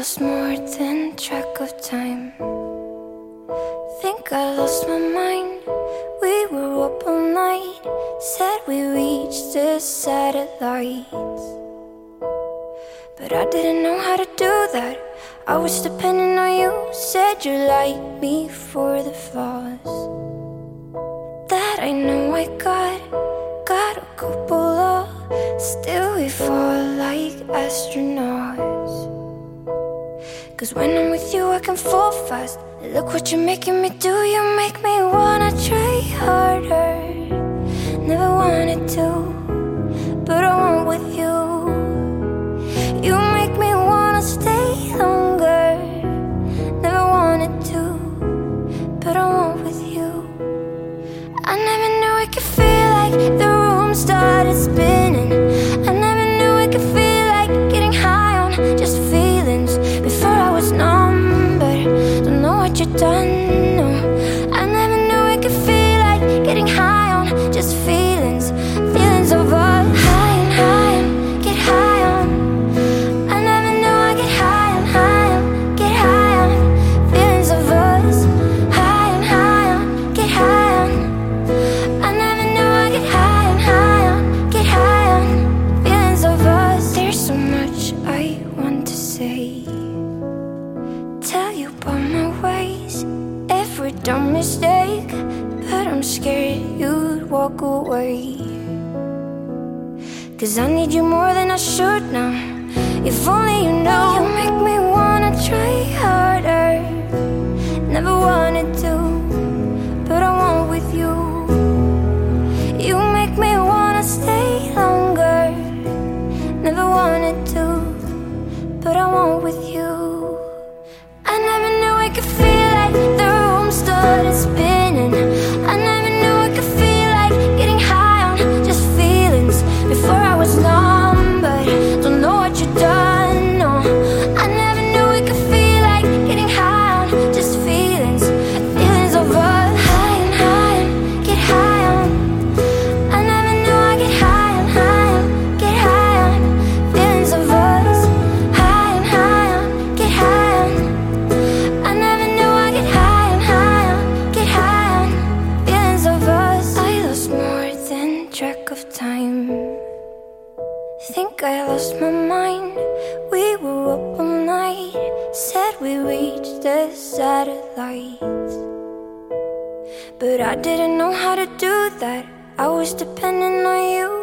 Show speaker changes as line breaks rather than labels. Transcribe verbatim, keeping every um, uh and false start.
lost more than track of time. Think I lost my mind. We were up all night, said we reached the satellites, but I didn't know how to do that. I was depending on you. Said you like me for the flaws that I know I got. Got a couple of, still we fall like astronauts. Cause when I'm with you I can fall fast. Look what you're making me do. You make me wanna try harder. Never wanted to, but I want with you. You make me wanna stay longer. Never wanted to, but I want with you. I never knew I could feel like the room started spinning. I never knew I could feel like getting high on just feelings. Before I was numb, but don't know what you've done, no. I never knew I could feel like getting high on just feelings. Feelings of us, high and high and get high on. I never knew I get high and high on, get high on. Feelings of us, high and high on, get high on. I never knew I get high and high on, get high on. Feelings of us. There's so much I want to say, tell you about my ways, every dumb mistake, but I'm scared you'd walk away. Cause I need you more than I should now. If only you know. You make me wanna try harder. Never wanted to, but I want with you. You make me wanna stay longer. Never wanted to, but I want with you. I never knew I could feel like the room started spinning. I never knew I could feel like getting high on just feelings. Before I was numb, but don't know what you've done, no. I never knew I could feel like getting high on just feelings. Feelings of us, high and high and get high on. I never knew I get high and high on, get high on. Feelings of us, high and high on, get high on. I never knew I get high and high on, get high on. Feelings of us. I lost more than track of time. Think I lost my mind. We were up all night, said we reached the satellites, but I didn't know how to do that. I was depending on you.